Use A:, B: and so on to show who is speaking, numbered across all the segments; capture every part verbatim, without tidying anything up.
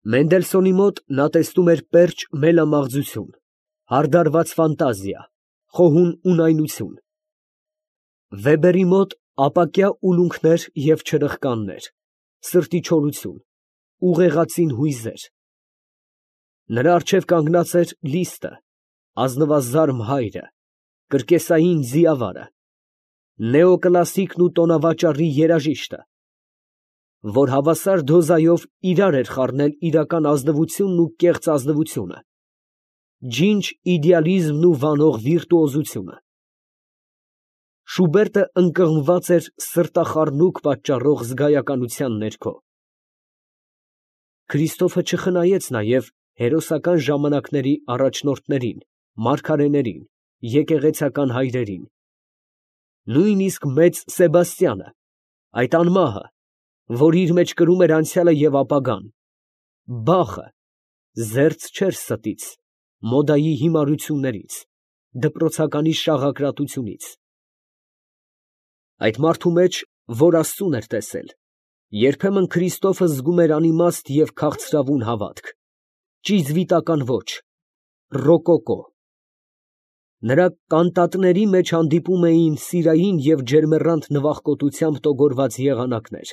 A: Մենդելսոնի մոտ նա տեսնում էր պերճ մելամաղձություն, հարդարված ֆանտազիա, խոհուն ունայնություն. Վեբերի մոտ ապակյա ուլունքներ և չրխկաններ, սրտի չորություն, ուղեղածին հույզեր. նրա առջև կանգնած էր Լիստը, ազնվազարմ հայրը, կրկեսային ձիավարը, նեոկլասիկն ու տոնավաճառի երաժիշտը, որ հավասար դոզայով իրար էր խառնել իրական ազնվությունն ու կեղծ ազնվությունը, ջինջ իդեալիզմն ու վանող վիրտուոզությունը։ Շուբերտը ընկղմված էր սրտախառնուկ պատճառող զգայականության ներքո։ Քրիստոֆը չխնայեց նաև հերոսական ժամանակների առաջնորդներին, մարգարեներին, եկեղեցական հայրերին, նույնիսկ մեծ Սեբաստյանը, այդ անմահը, որ իր մեջ կրում էր անցյալը և ապագան, Բախը, զերծ չէր ստից, մոդայի հիմարություններից, դպրոցականի շաղակրատությունից։ Այդ մարդու մեջ, որ Աստծուն էր տեսել, երբեմն Քրիստոֆը զգում էր անիմաստ և քաղցրավուն հավատք, ճիզվիտական ոճ, ռոկոկո։ Նրա կանտատների մեջ հանդիպում էին սիրային և ջերմեռանդ նվախկոտությամբ տոգորված եղանակներ։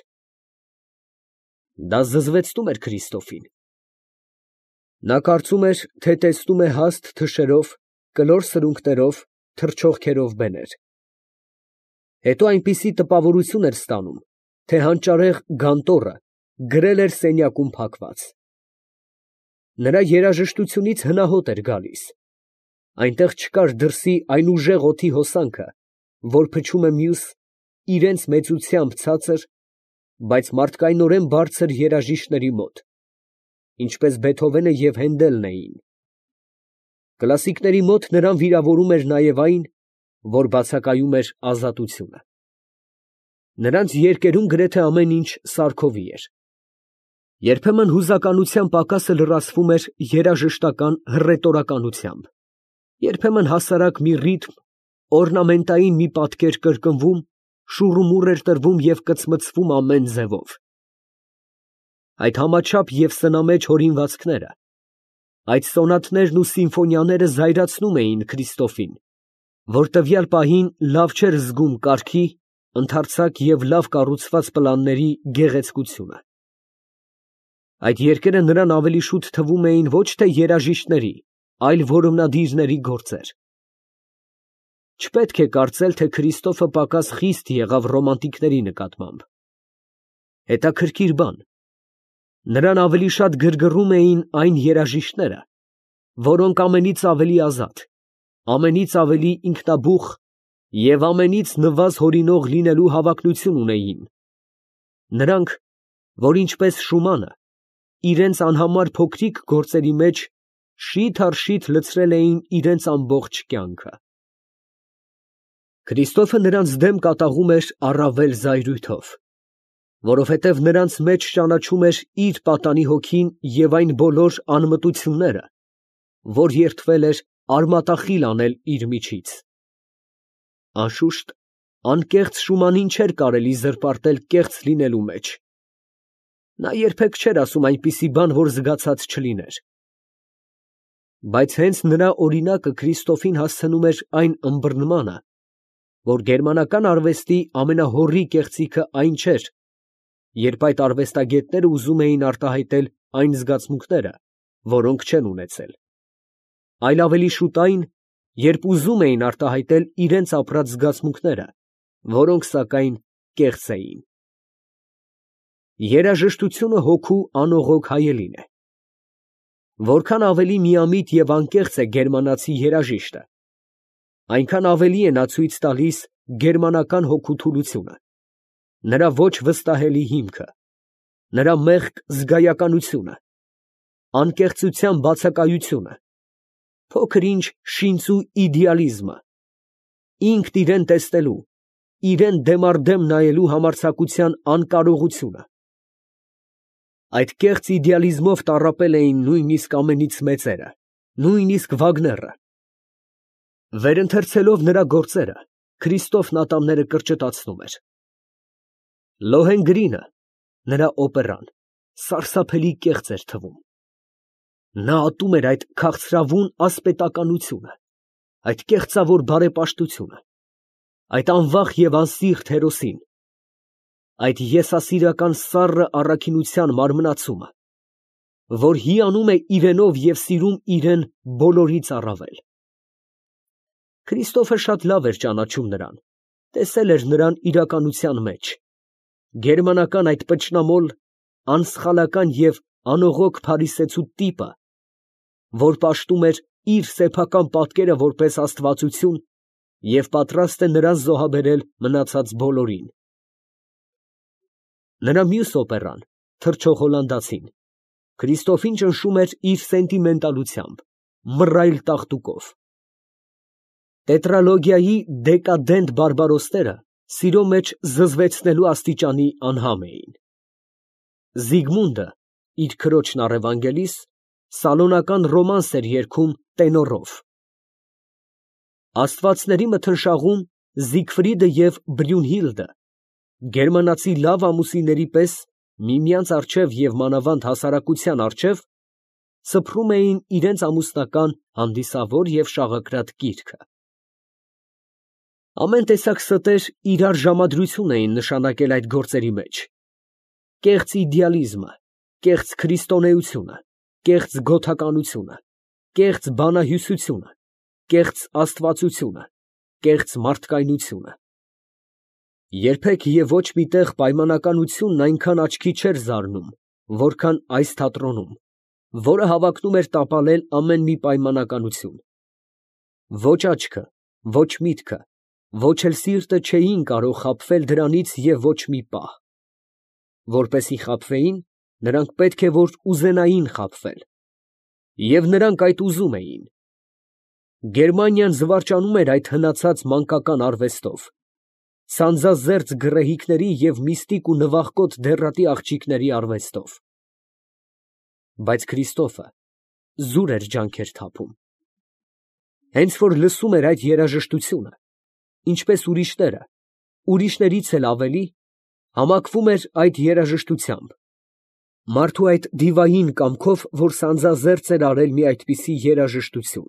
A: Դա զզվեցնում էր Քրիստոֆին։ Նա կարծում էր, թե տեսնում է հաստ թշերով, կլոր սրունքներով, թռչող բեներ։ Հետո այնպիսի տպավորություն էր ստանում, թե հանճարեղ Գանտոռը գրել էր սենյակում փակված։ Նրա երաժշտությունից հնահոտ էր գալիս։ Այնտեղ չկար դրսի այն ուժեղ օդի հոսանքը, որ փչում է մյուս, իրենց մեծությամբ ցածր, բայց մարդկայնորեն բարձր երաժիշտների մոտ, ինչպես Բեթհովենը և Հենդելն էին։ Կլասիկների մոտ նրան վիրավորում էր նաև այն, որ բացակայում էր ազատությունը։ Նրանց երգերում գրեթե ամեն ինչ սարքովի էր։ Երբեմն հուզականության պակասը լրացվում էր երաժշտական հռետորականությամբ, երբեմն հասարակ մի ռիթմ, օրնամենտային մի պատկեր կրկնվում, շուռումուռ էր տրվում և կծմծվում ամեն ձևով։ Այդ համաչափ և սնամեջ հորինվածքները, այդ սոնատներն ու սիմֆոնիաները զայրացնում էին Քրիստոֆին, որ տվյալ պահին լավ չէր զգում կարգի, ընդարձակ և լավ կառուցված պլանների գեղեցկությունը։ Այդ երգերը նրան ավելի շուտ թվում էին ոչ թե երաժիշտների, այլ որոնադիրների գործեր։ Չպետք է կարծել, թե Քրիստոֆը պակաս խիստ եղավ ռոմանտիկների նկատմամբ։ Հետաքրքիր բան. նրան ավելի շատ գրգռում էին այն երաժիշտները, որոնք ամենից ավելի ազատ, ամենից ավելի ինքնաբուխ և ամենից նվազ հորինող լինելու հավակնություն ունեին, նրանք, որ ինչպես Շումանը, իրենց անհամար փոքրիկ գործերի մեջ շիթ առ շիթ լցրել էին իրենց ամբողջ կյանքը։ Քրիստոֆը նրանց դեմ կատաղում էր առավել զայրույթով, որովհետև նրանց մեջ ճանաչում էր իր պատանի հոգին և այն բոլոր անմտությունները, որ երդվել էր արմատախիլ անել իր միջից։ Անշուշտ, անկեղծ Շումանին չէր կարելի զրպարտել կեղծ լինելու մեջ։ Նա երբեք չէր ասում այնպիսի բան, որ զգացած չլիներ։ Բայց հենց նրա օրինակը Քրիստոֆին հասցնում էր այն ըմբռնմանը, որ գերմանական արվեստի ամենահոռի կեղծիքը այն չէր, երբ այդ արվեստագետները ուզում էին արտահայտել այն զգացմունքները, որոնք չեն ունեցել, այլ ավելի շուտ այն, երբ ուզում էին արտահայտել իրենց ապրած զգացմունքները, որոնք սակայն կեղծ էին։ Երաժշտությունը հոգու անողոք հայելին է։ Որքան ավելի միամիտ և անկեղծ է գերմանացի երաժիշտը, այնքան ավելի է նա ցույց տալիս գերմանական հոգու թուլությունը, նրա ոչ վստահելի հիմքը, նրա մեղք զգայականությունը, անկեղծության բացակայությունը, փոքր ինչ շինծու իդեալիզմը, ինքն իրան տեսնելու, իրան դեմ առ դեմ նայելու համարձակության անկարողությունը։ Այդ կեղծ իդեալիզմով տառապել էին նույնիսկ ամենից մեծերը, նույնիսկ Վագները։ Վերընթերցելով նրա գործերը, Քրիստոֆն ատամները կրճտացնում էր։ Լոհենգրինը, նրա օպերան, սարսափելի կեղծ էր թվում։ Նա ատում էր այդ քաղցրավուն ասպետականությունը, այդ կեղծավոր բարեպաշտությունը, այդ անվախ և անսիրտ հերոսին, այդ եսասիրական սառը առաքինության մարմնացումը, որ հիանում է իրենով և սիրում իրեն բոլորից առավել։ Քրիստոֆը շատ լավ էր ճանաչում նրան, տեսել էր նրան իրականության մեջ, գերմանական այդ պճնամոլ, անսխալական և անողոք փարիսեցու տիպը, որ պաշտում էր իր սեփական պատկերը որպես աստվածություն և պատրաստ է նրան զոհաբերել մնացած բոլորին։ Նրա մյուս օպերան «Թռչող հոլանդացին» Քրիստոֆին ճնշում էր իր սենտիմենտալությամբ, մռայլ տաղտուկով։ Տետրալոգիայի դեկադենտ բարբարոսները սիրո մեջ զզվեցնելու աստիճանի անհամ էին։ Զիգմունդը, իր քրոջն առևանգելիս, սալոնական ռոմանս էր երգում տենորով։ Աստվածների մթնշաղում Զիգֆրիդը և Բրյունհիլդը, գերմանացի լավ ամուսինների պես, միմյանց առջև և մանավանդ հասարակության առջև, սփռում էին իրենց ամուսնական հանդիսավոր և շաղակրատ կիրքը։ Ամեն տեսակ ստեր իրար ժամադրություն էին նշանակել այդ գործերի մեջ. կեղծ իդեալիզմը, կեղծ քրիստոնեությունը, կեղծ գոթականությունը, կեղծ բանահյուսությունը, կեղծ աստվածությունը, կեղծ մարդկայնությունը։ Երբեք և ոչ մի տեղ պայմանականությունն այնքան աչքի չէր զարնում, որքան այս թատրոնում, որը հավակնում էր տապալել ամեն մի պայմանականություն։ Ոչ աչքը, ոչ միտքը, ոչ էլ սիրտը չէին կարող խաբվել դրանից և ոչ մի պահ։ Որպեսզի խաբվեին, նրանք պետք է որ ուզենային խաբվել։ Եվ նրանք այդ ուզում էին։ Գերմանիան զվարճանում էր այդ հնացած մանկական արվեստով, ցանձազերծ գռեհիկների և միստիկ ու նվախկոտ դեռատի աղջիկների արվեստով։ Բայց Քրիստոֆը զուր էր ջանքեր թափում։ Հենց որ լսում էր այդ երաժշտությունը, ինչպես ուրիշները, ուրիշներից էլ ավելի, համակվում էր այդ երաժշտությամբ, մարդու այդ դիվային կամքով, որ սանձազերծ էր արել մի այդպիսի երաժշտություն։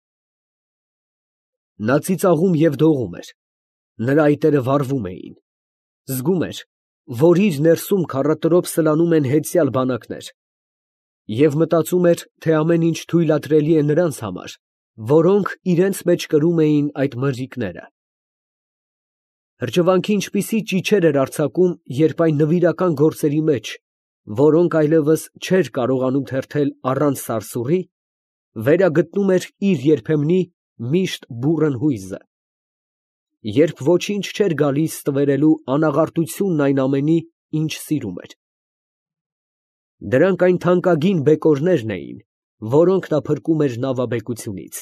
A: Նա ծիծաղում և դողում էր, նրա այտերը վառվում էին, զգում էր, որ իր ներսում քառատրոփ սլանում են հեծյալ բանակներ, և մտածում էր, թե ամեն ինչ թույլատրելի է նրանց համար, որոնք իրենց մեջ կրում էին այդ մրրիկները։ Հրճվանքի ինչպիսի ճիչեր էր արձակում, երբ այն նվիրական գործերի մեջ, որոնք այլևս չէր կարողանում թերթել առանց սարսուռի, վերագտնում էր իր երբեմնի միշտ բուռն հույզը, երբ ոչինչ չէր գալիս ստվերելու անաղարտությունն այն ամենի, ինչ սիրում էր։ Դրանք այն թանկագին բեկորներն էին, որոնք նա փրկում էր նավաբեկությունից։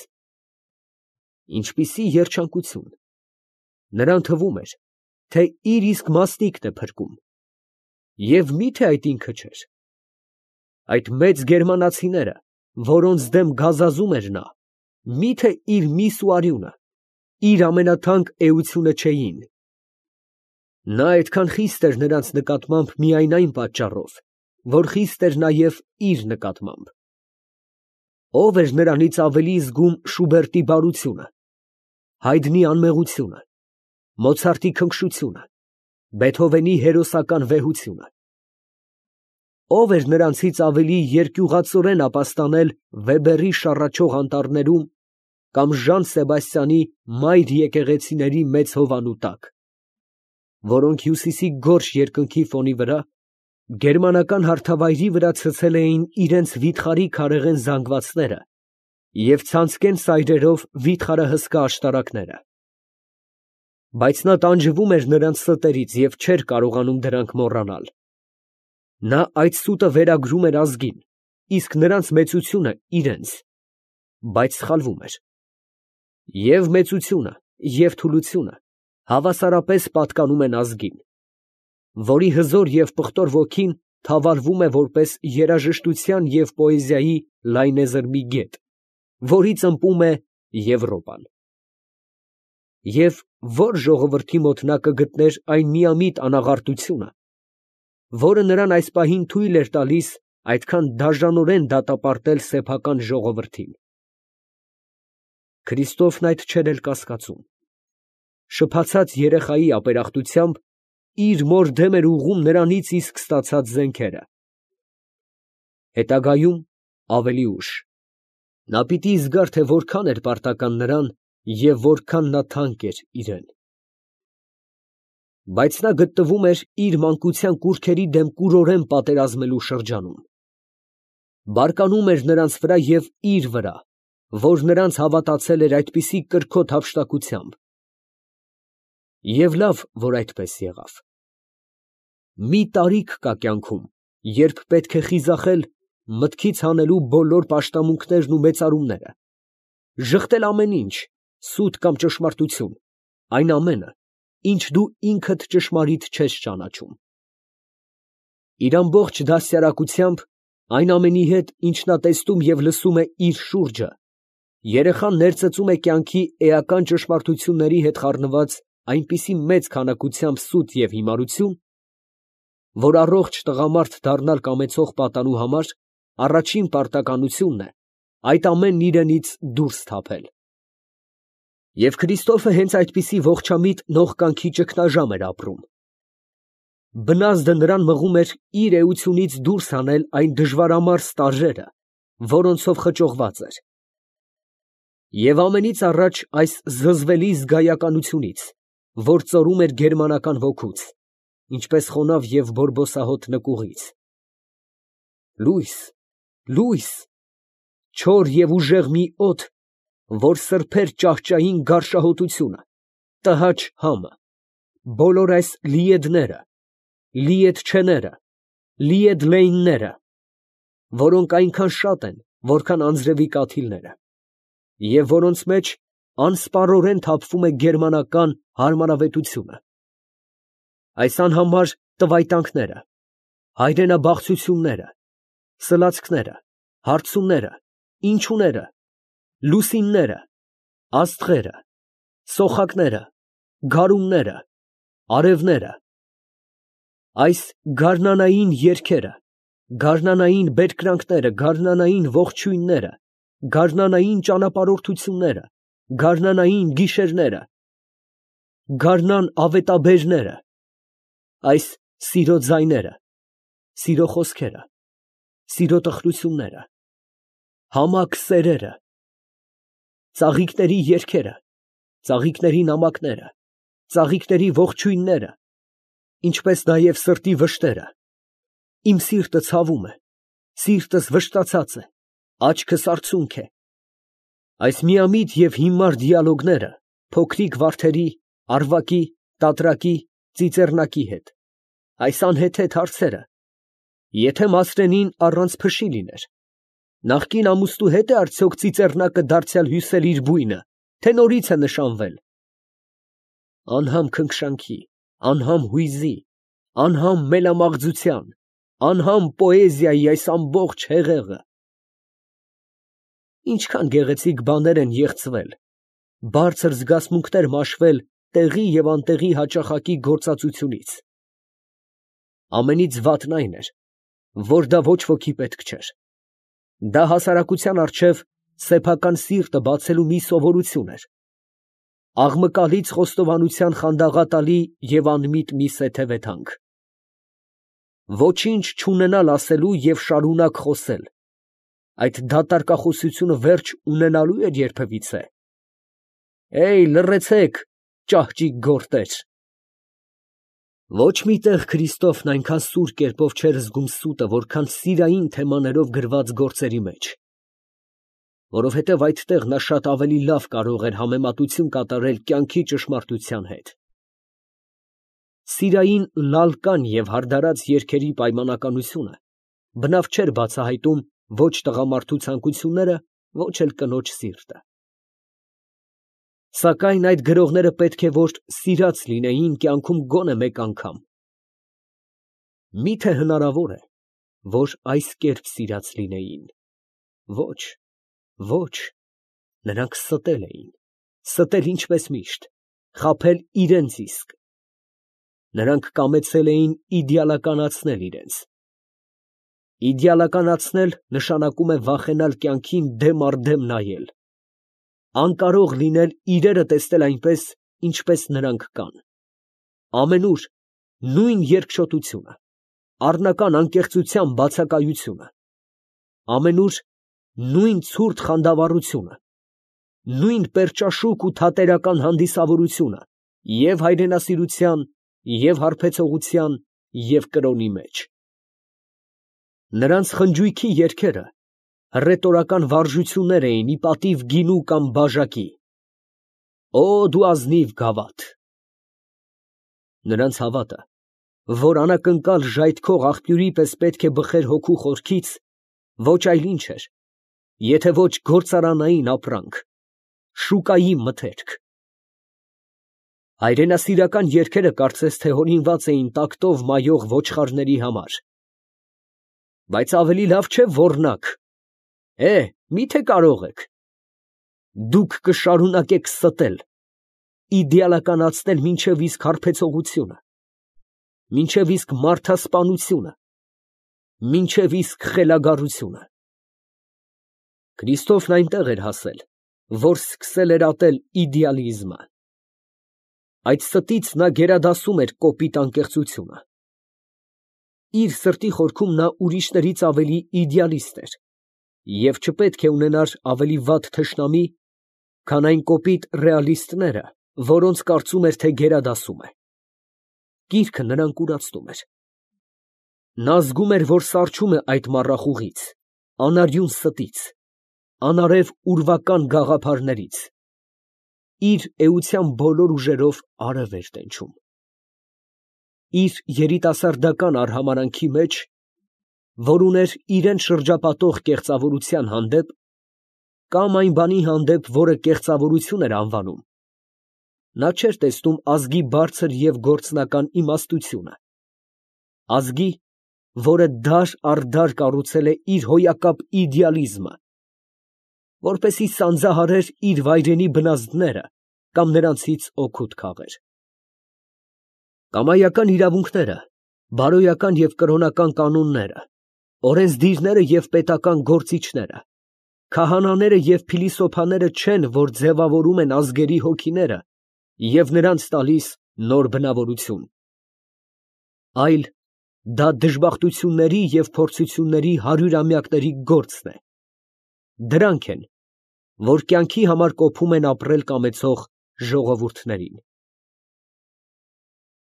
A: Ինչպիսի երջանկություն։ Նրան թվում էր, թե իր իսկ մասնիկն է փրկում։ Եվ մի՞թե այդ ինքը չէր։ Այդ մեծ գերմանացիները, որոնց դեմ գազազում էր նա, մի՞թե իր միս ու արյունը, իր ամենաթանկ էությունը չէին։ Նա այդքան խիստ էր նրանց նկատմամբ միայն այն պատճառով, որ խիստ էր նաև իր նկատմամբ։ Ո՞վ էր նրանից ավելի զգում Շուբերտի բարությունը, Հայդնի անմեղությունը, Մոցարտի քնքշությունը, Բեթհովենի հերոսական վեհությունը։ Ո՞վ էր նրանցից ավելի երկյուղածորեն ապաստանել Վեբերի շառաչող անտառներում կամ Ժան Սեբաստիանի մայր եկեղեցիների մեծ հովանու տակ, որոնք հյուսիսի գորշ երկնքի ֆոնի վրա, գերմանական հարթավայրի վրա ցցել էին իրենց վիթխարի քարեղեն զանգվածները և ցանցկեն սայրերով վիթխարահսկա աշտարակները։ Բայց նա տանջվում էր նրանց ստերից և չէր կարողանում դրանք մոռանալ։ Նա այդ սուտը վերագրում էր ազգին, իսկ նրանց մեծությունը իրենց, բայց սխալվում էր։ Եվ մեծությունը, և թուլությունը հավասարապես պատկանում են ազգին, որի հզոր և պղտոր ոգին թավալվում է որպես երաժշտության և պոեզիայի լայնեզրմի գետ, որից ըմպում է Եվրոպան։ Եվ ո՞ր ժողովրդի մոտ նա կգտներ այն միամիտ անաղարտությունը, որը նրան այս պահին թույլ էր տալիս այդքան դաժանորեն դատապարտել սեփական ժողովրդին։ Քրիստոֆն այդ չէր էլ կասկածում. շփացած երեխայի ապերախտությամբ իր մոր դեմ էր ուղղում նրանից իսկ ստացած զենքերը։ Հետագայում ավելի ուշ նա պիտի զգար, թե որքան էր պարտական նրան և որքան նա թանկ էր իրեն։ Բայց նա գտնվում էր իր մանկության կուռքերի դեմ կուրորեն պատերազմելու շրջանում։ Բարկանում էր նրանց վրա և իր վրա, որ նրանց հավատացել էր այդպիսի կրքոտ հափշտակությամբ։ Եվ լավ, որ այդպես եղավ։ Մի տարիք կա կյանքում, երբ պետք է խիզախել մտքից հանելու բոլոր պաշտամունքներն ու մեծարումները, ժխտել ամեն ինչ, սուտ կամ ճշմարտություն, այն ամենը, ինչ դու ինքդ ճշմարիտ չես ճանաչում։ Իր ամբողջ դաստիարակությամբ, այն ամենի հետ, ինչ նա տեսնում և լսում է իր շուրջը, երեխան ներծծում է կյանքի էական ճշմարտությունների հետ խառնված այնպիսի մեծ քանակությամբ սուտ և հիմարություն, որ առողջ տղամարդ դառնալ կամեցող պատանու համար առաջին պարտականությունն է այդ ամենն իրենից դուրս թափել։ Եվ Քրիստոֆը հենց այդպիսի ողջամիտ նողկանքի ճգնաժամ էր ապրում։ Բնազդը նրան մղում էր իր էությունից դուրս հանել այն դժվարամարս տարրերը, որոնցով խճողված էր։ Եվ ամենից առաջ այս զզվելի զգայականությունից, որ ծորում էր գերմանական ոգուց, ինչպես խոնավ և բորբոսահոտ նկուղից։ Լույս, լույս, չոր և ուժեղ մի օդ, որ սրբեր ճահճային գարշահոտությունը, տհաճ համը, բոլոր այս լիեդները, լիեդչեները, լիեդլեյնները, որոնք այնքան շատ են, որքան անձրևի կաթիլները, և որոնց մեջ անսպառորեն թափվում է գերմանական հարմարավետությունը, այս անհամար տվայտանքները, հայրենաբաղձությունները, սլացքները, հարցումները, ինչուները, լուսինները, աստղերը, սոխակները, գարունները, արևները, այս գարնանային երգերը, գարնանային բերկրանքները, գարնանային ողջույնները, գարնանային ճանապարհորդությունները, գարնանային գիշերները, գարնան ավետաբերները, այս սիրո ձայները, սիրո խոսքերը, սիրո տխրությունները, համակ սերերը, ծաղիկների երգերը, ծաղիկների նամակները, ծաղիկների ողջույնները, ինչպես նաև սրտի վշտերը, իմ սիրտը ցավում է, սիրտս վշտացած է, աչքս արցունք է, այս միամիտ և հիմար դիալոգները փոքրիկ վարդերի, առվակի, տատրակի, ծիծեռնակի հետ, այս անհեթեթ հարցերը, եթե Մասրենին առանց փշի լիներ, նախկին ամուսնու հետ է արդյոք ծիծեռնակը դարձյալ հյուսել իր բույնը, թե նորից է նշանվել։ Անհամ քնքշանքի, անհամ հույզի, անհամ մելամաղձության, անհամ պոեզիայի այս ամբողջ հեղեղը։ Ինչքան գեղեցիկ բաներ են եղծվել, բարձր զգացմունքներ մաշվել տեղի և անտեղի հաճախակի գործածությունից։ Ամենից վատն այն էր, որ դա ոչ ոքի պետք չէր։ Դա հասարակության առջև սեփական սիրտը բացելու մի սովորություն էր, աղմկալից խոստովանության խանդաղատալի և անմիտ մի սեթևեթանք։ Ոչինչ չունենալ ասելու և շարունակ խոսել, այդ դատարկախոսությունը վերջ ունենալո՞ւ էր երբևիցե։ Է՜յ, լռեցեք, ճահճիկ գորտեր։ Ոչ մի տեղ Քրիստոֆն այնքան սուր կերպով չէր զգում սուտը, որքան սիրային թեմաներով գրված գործերի մեջ, որովհետև այդտեղ նա շատ ավելի լավ կարող էր համեմատություն կատարել կյանքի ճշմարտության հետ։ Սիրային լալկան և հարդարած երգերի պայմանականությունը բնավ չէր բացահայտում ոչ տղամարդու ցանկությունները, ոչ էլ կնոջ սիրտը։ Սակայն այդ գրողները պետք է որ սիրած լինեին կյանքում գոնե մեկ անգամ։ Մի՞թե հնարավոր է, որ այս կերպ սիրած լինեին։ Ոչ, ոչ, նրանք ստել էին, ստել ինչպես միշտ, խաբել իրենց իսկ։ Նրանք կամեցել էին իդեալականացնել իրենց։ Իդեալականացնել նշանակում է վախենալ կյանքին դեմ առ դեմ նայել, անկարող լինել իրերը տեսնել այնպես, ինչպես նրանք կան, ամենուր նույն երկչոտությունը, առնական անկեղծության բացակայությունը, ամենուր նույն ցուրտ խանդավառությունը, նույն պերճաշուք ու թատերական հանդիսավորությունը և հայրենասիրության, և հարբեցողության, և կրոնի մեջ։ Նրանց խնջույքի երգերը հռետորական վարժություններ էին ի պատիվ գինու կամ բաժակի։ Օ դու ազնիվ գավաթ։ Նրանց հավատը, որ անակնկալ ժայթքող աղբյուրի պես պետք է բխեր հոգու խորքից, ոչ այլ ինչ էր, եթե ոչ գործարանային ապրանք, շուկայի մթերք։ Հայրենասիրական երգերը կարծես թե հորինված էին տակտով մայող ոչխարների համար։ Բայց ավելի լավ չէ ոռնաք, է, միթե կարող եք։ Դուք կշարունակեք ստել, իդեալականացնել մինչև իսկ հարբեցողությունը, մինչև իսկ մարդասպանությունը, մինչև իսկ խելագարությունը։ Քրիստոֆն այնտեղ էր հասել, որ սկսել էր ատել իդեալիզմը։ Այդ ստից նա գերադասում էր կոպիտ անկեղծությունը։ Իր սրտի խորքում նա ուրիշներից ավելի իդեալիստ էր և չպետք է ունենար ավելի վատ թշնամի, քան այն կոպիտ ռեալիստները, որոնց կարծում էր, թե գերադասում է։ Կիրքը նրան կուրացնում էր։ Նա զգում էր, որ սառչում է այդ մառախուղից, անարյուն ստից, անարև ուրվական գաղափարներից, իր էության բոլոր ուժերով արև էր տենչում։ Իր երիտասարդական արհամարանքի մեջ, որ ուներ իրան շրջապատող կեղծավորության հանդեպ, կամ այն բանի հանդեպ, որը կեղծավորություն էր անվանում, նա չէր տեսնում ազգի բարձր և գործնական իմաստությունը, ազգի, որը դար առ դար կառուցել է իր հոյակապ իդեալիզմը, որպեսզի սանձահարեր իր վայրենի բնազդները կամ նրանցից օգուտ քաղեր։ Կամայական իրավունքները, բարոյական և կրոնական կանոնները, օրենսդիրները և պետական գործիչները, քահանաները և փիլիսոփաները չեն, որ ձևավորում են ազգերի հոգիները և նրանց տալիս նոր բնավորություն, այլ դա դժբախտությունների և փորձությունների հարյուրամյակների գործն է. դրանք են, որ կյանքի համար կոփում են ապրել կամեցող ժողովուրդներին։